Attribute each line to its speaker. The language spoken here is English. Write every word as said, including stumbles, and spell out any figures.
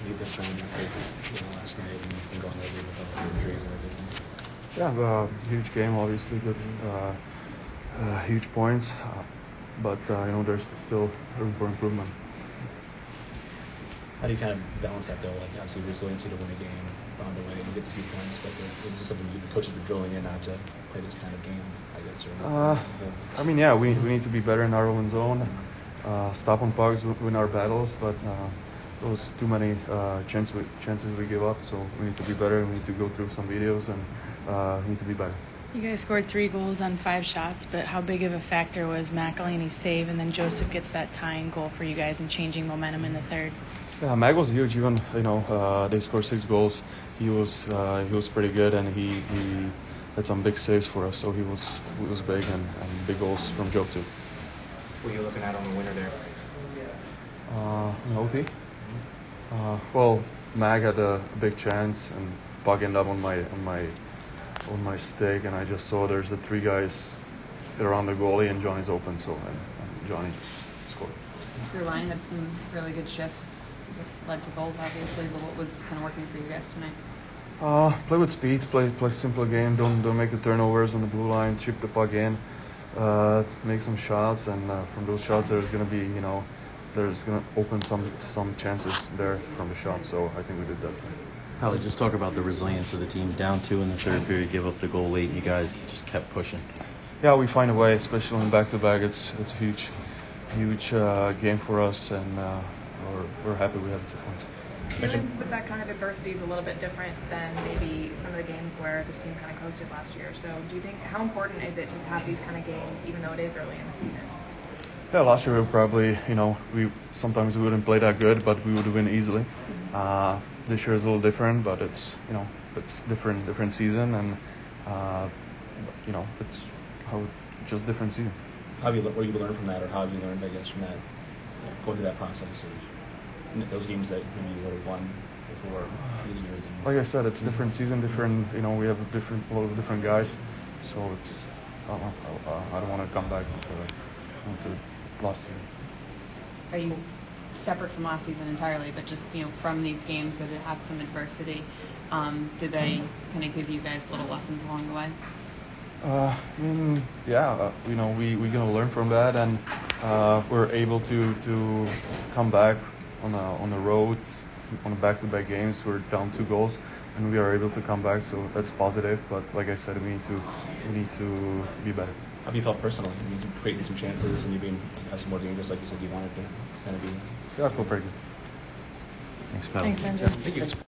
Speaker 1: lead this one after you know, last night and it's been going over with all the injuries and everything?
Speaker 2: Yeah, uh, huge game, obviously, good, uh, uh, huge points, uh, but uh, you know there's still room for improvement.
Speaker 1: How do you kind of balance that though? Like obviously resiliency to win a game, find a way and get the few points, but is this something you, the coaches have been drilling in now to play this kind of game? I guess. Or
Speaker 2: uh, I mean, yeah, we we need to be better in our own zone, uh, stop on pucks, win our battles, but. Uh, Those too many uh, chances we, chances we give up, so we need to be better. We need to go through some videos and uh, need to be better.
Speaker 3: You guys scored three goals on five shots, but how big of a factor was McElhinney's save, and then Joseph gets that tying goal for you guys and changing momentum in the third?
Speaker 2: Yeah, Mag was huge. Even you know uh, they scored six goals. He was uh, he was pretty good, and he, he had some big saves for us. So he was he was big and, and big goals from Joe too.
Speaker 1: What are you looking at on the winner there?
Speaker 2: Uh, in O T. Uh, well, Mag had a, a big chance, and puck ended up on my on my on my stick, and I just saw there's the three guys around the goalie, and Johnny's open, so and, and Johnny just scored.
Speaker 4: Your line had some really good shifts that led to goals, obviously, but what was kind of working for you guys tonight?
Speaker 2: Uh, play with speed, play play simple game. Don't don't make the turnovers on the blue line. Chip the puck in, uh, make some shots, and uh, from those shots there's gonna be you know. There's going to open some some chances there from the shot, so I think we did that.
Speaker 5: Howie, just talk about the resilience of the team. Down two in the third period, give up the goal late, and you guys just kept pushing.
Speaker 2: Yeah, we find a way, especially in back-to-back. It's it's a huge, huge uh, game for us, and uh, we're, we're happy we have two points.
Speaker 6: Dealing with that kind of adversity is a little bit different than maybe some of the games where this team kind of coasted last year. So do you think, how important is it to have these kind of games, even though it is early in the season?
Speaker 2: Yeah, last year we were probably, you know, we sometimes we wouldn't play that good, but we would win easily. Uh, this year is a little different, but it's, you know, it's different, different season, and uh, you know, it's how just different season.
Speaker 1: How have you, what have you learned from that, or how have you learned, I guess, from that, you know, going through that process of those games that maybe you would have won before these years? And
Speaker 2: like I said, it's different season, different. You know, we have a different, a lot of different guys, so it's. I don't know. I, I don't want to come back into, into last season.
Speaker 4: Are you separate from last season entirely, but just you know from these games that have some adversity, um, did they kind of give you guys little lessons along the way?
Speaker 2: Uh, I mean, yeah, uh, you know, we we're gonna learn from that, and uh, we're able to to come back on a, on the road on a back-to-back games. We're down two goals, and we are able to come back, so that's positive. But like I said, we need to we need to be better.
Speaker 1: How have you felt personally? You need to create some chances, and you've been have some more dangerous, like you said, you wanted to kind of be.
Speaker 2: Yeah, I feel pretty good.
Speaker 5: Thanks, pal.
Speaker 3: Thanks, Andrew.
Speaker 1: Thank you.